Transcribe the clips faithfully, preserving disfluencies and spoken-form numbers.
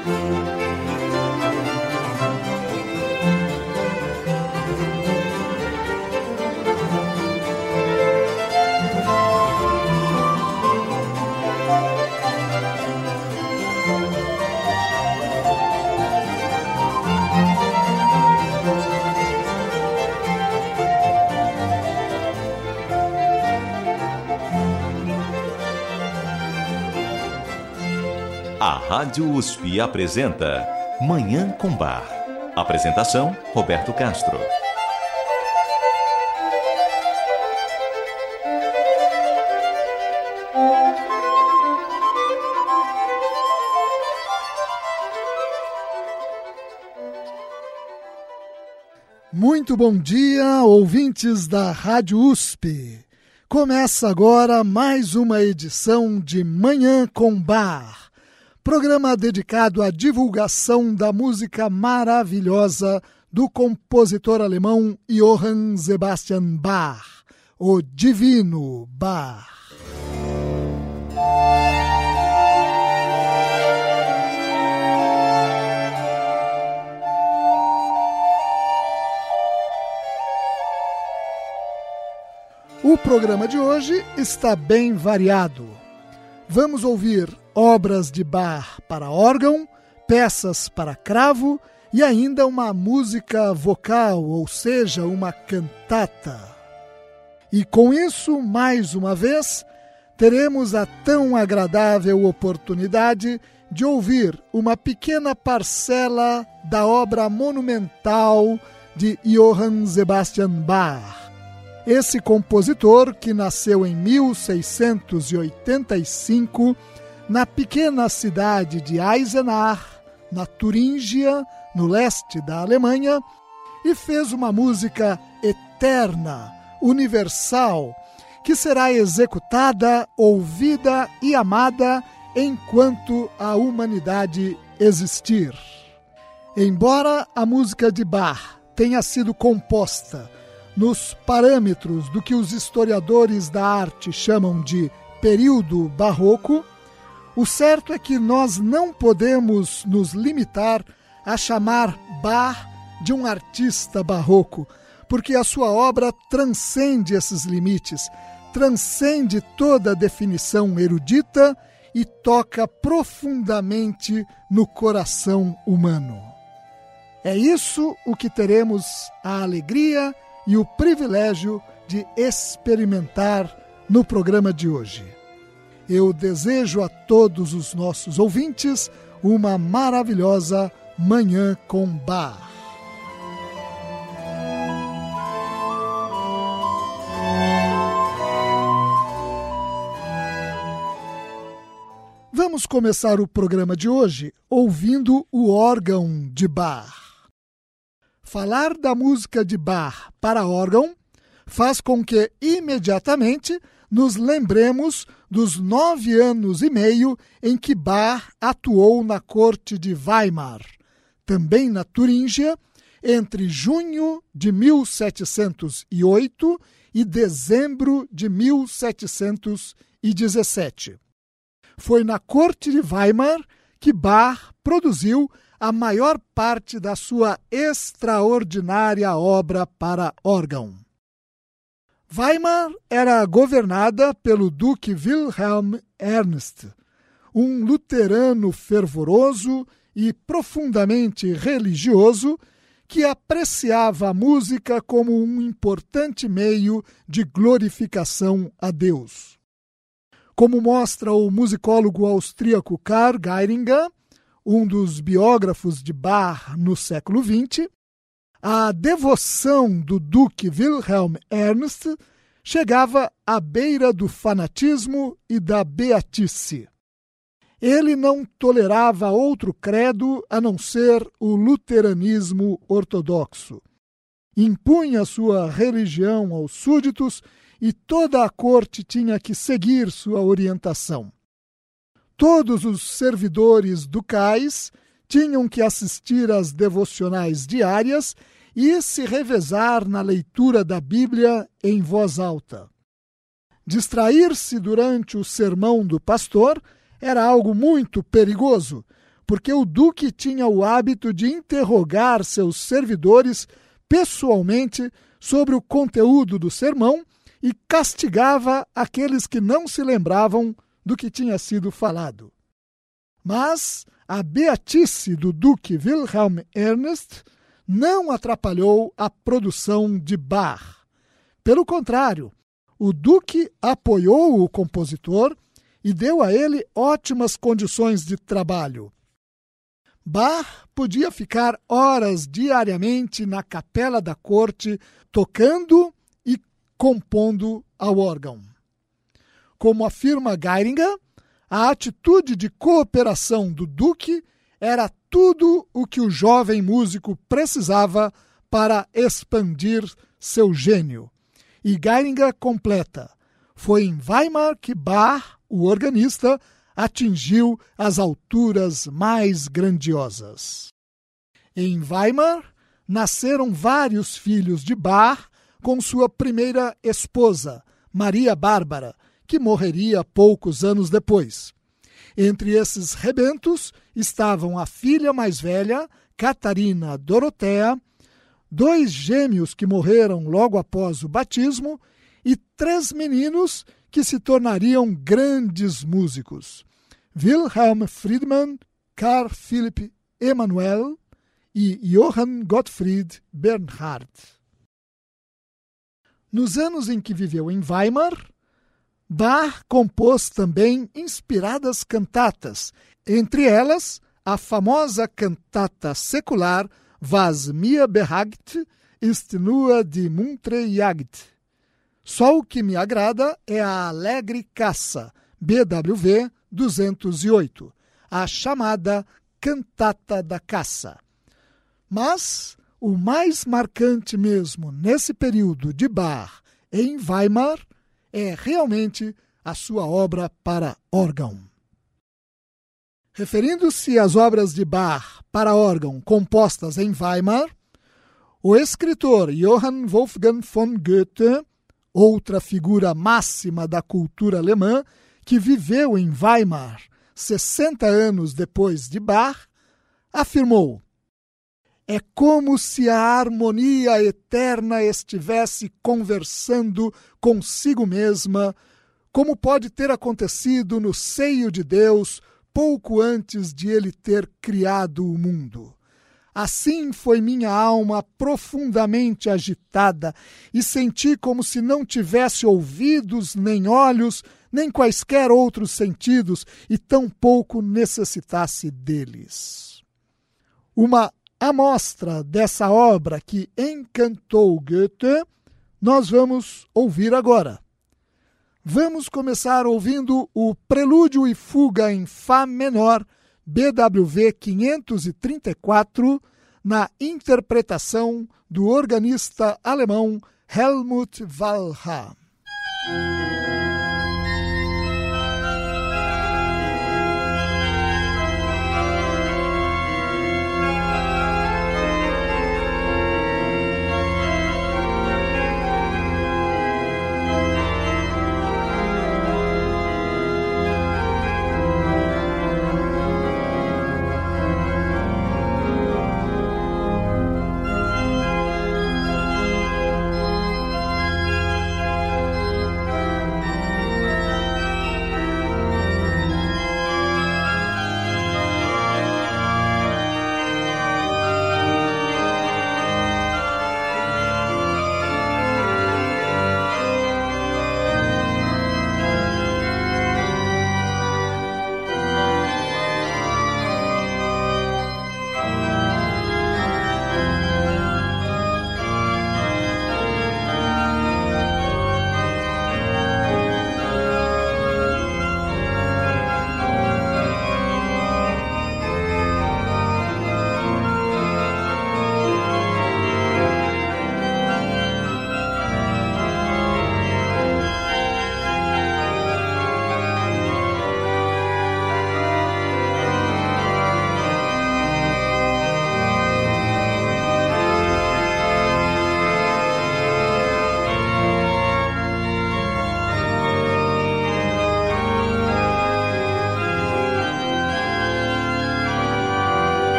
A Rádio U S P apresenta Manhã com Bar. Apresentação, Roberto Castro. Muito bom dia, ouvintes da Rádio U S P. Começa agora mais uma edição de Manhã com Bar. Programa dedicado à divulgação da música maravilhosa do compositor alemão Johann Sebastian Bach, o Divino Bach. O programa de hoje está bem variado. Vamos ouvir obras de Bach para órgão, peças para cravo e ainda uma música vocal, ou seja, uma cantata. E com isso, mais uma vez, teremos a tão agradável oportunidade de ouvir uma pequena parcela da obra monumental de Johann Sebastian Bach. Esse compositor, que nasceu em mil seiscentos e oitenta e cinco, na pequena cidade de Eisenach, na Turíngia, no leste da Alemanha, e fez uma música eterna, universal, que será executada, ouvida e amada enquanto a humanidade existir. Embora a música de Bach tenha sido composta nos parâmetros do que os historiadores da arte chamam de período barroco, o certo é que nós não podemos nos limitar a chamar Bach de um artista barroco, porque a sua obra transcende esses limites, transcende toda a definição erudita e toca profundamente no coração humano. É isso o que teremos a alegria e o privilégio de experimentar no programa de hoje. Eu desejo a todos os nossos ouvintes uma maravilhosa Manhã com Bach. Vamos começar o programa de hoje ouvindo o órgão de Bach. Falar da música de Bach para órgão faz com que, imediatamente, nos lembremos dos nove anos e meio em que Bach atuou na corte de Weimar, também na Turíngia, entre junho de mil setecentos e oito e dezembro de mil setecentos e dezessete. Foi na corte de Weimar que Bach produziu a maior parte da sua extraordinária obra para órgão. Weimar era governada pelo Duque Wilhelm Ernst, um luterano fervoroso e profundamente religioso que apreciava a música como um importante meio de glorificação a Deus. Como mostra o musicólogo austríaco Karl Geiringer, um dos biógrafos de Bach no século vinte, a devoção do Duque Wilhelm Ernst chegava à beira do fanatismo e da beatice. Ele não tolerava outro credo a não ser o luteranismo ortodoxo. Impunha sua religião aos súditos e toda a corte tinha que seguir sua orientação. Todos os servidores ducais tinham que assistir às devocionais diárias e se revezar na leitura da Bíblia em voz alta. Distrair-se durante o sermão do pastor era algo muito perigoso, porque o duque tinha o hábito de interrogar seus servidores pessoalmente sobre o conteúdo do sermão e castigava aqueles que não se lembravam do que tinha sido falado. Mas a beatice do duque Wilhelm Ernst não atrapalhou a produção de Bach. Pelo contrário, o duque apoiou o compositor e deu a ele ótimas condições de trabalho. Bach podia ficar horas diariamente na capela da corte, tocando e compondo ao órgão. Como afirma Geiringer, a atitude de cooperação do duque era tudo o que o jovem músico precisava para expandir seu gênio. E Geiringer completa: foi em Weimar que Bach, o organista, atingiu as alturas mais grandiosas. Em Weimar, nasceram vários filhos de Bach com sua primeira esposa, Maria Bárbara, que morreria poucos anos depois. Entre esses rebentos estavam a filha mais velha, Catarina Dorothea, dois gêmeos que morreram logo após o batismo e três meninos que se tornariam grandes músicos: Wilhelm Friedmann, Carl Philipp Emanuel e Johann Gottfried Bernhard. Nos anos em que viveu em Weimar, Bach compôs também inspiradas cantatas, entre elas a famosa cantata secular Was mir behagt, ist nur die muntre Jagd. Só o que me agrada é a alegre caça, B W V duzentos e oito, a chamada Cantata da Caça. Mas o mais marcante mesmo nesse período de Bach em Weimar é realmente a sua obra para órgão. Referindo-se às obras de Bach para órgão compostas em Weimar, o escritor Johann Wolfgang von Goethe, outra figura máxima da cultura alemã, que viveu em Weimar sessenta anos depois de Bach, afirmou: é como se a harmonia eterna estivesse conversando consigo mesma, como pode ter acontecido no seio de Deus pouco antes de ele ter criado o mundo. Assim foi minha alma profundamente agitada e senti como se não tivesse ouvidos, nem olhos, nem quaisquer outros sentidos e tampouco necessitasse deles. Uma amostra dessa obra que encantou Goethe nós vamos ouvir agora. Vamos começar ouvindo o Prelúdio e Fuga em Fá menor, B W V quinhentos e trinta e quatro, na interpretação do organista alemão Helmut Wallham.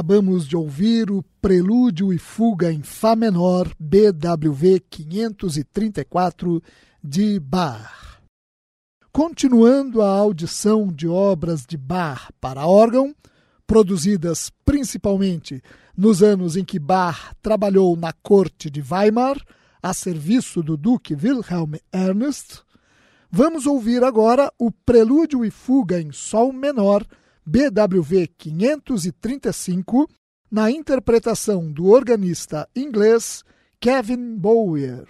Acabamos de ouvir o Prelúdio e Fuga em Fá menor B W V quinhentos e trinta e quatro de Bach. Continuando a audição de obras de Bach para órgão, produzidas principalmente nos anos em que Bach trabalhou na corte de Weimar, a serviço do Duque Wilhelm Ernst, vamos ouvir agora o Prelúdio e Fuga em Sol menor B W V quinhentos e trinta e cinco, na interpretação do organista inglês Kevin Bowyer.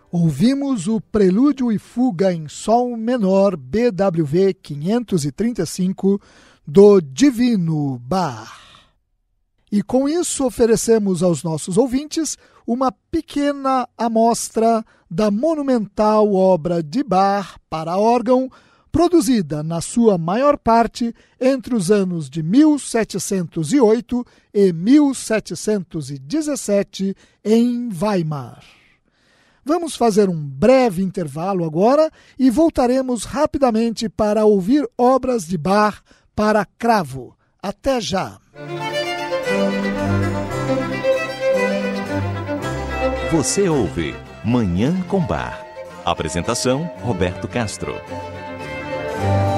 Ouvimos o Prelúdio e Fuga em Sol Menor B W V quinhentos e trinta e cinco do Divino Bach. E com isso oferecemos aos nossos ouvintes uma pequena amostra da monumental obra de Bach para órgão, produzida na sua maior parte entre os anos de mil setecentos e oito e mil setecentos e dezessete em Weimar. Vamos fazer um breve intervalo agora e voltaremos rapidamente para ouvir obras de Bach para cravo. Até já! Você ouve Manhã com Bar. Apresentação, Roberto Castro.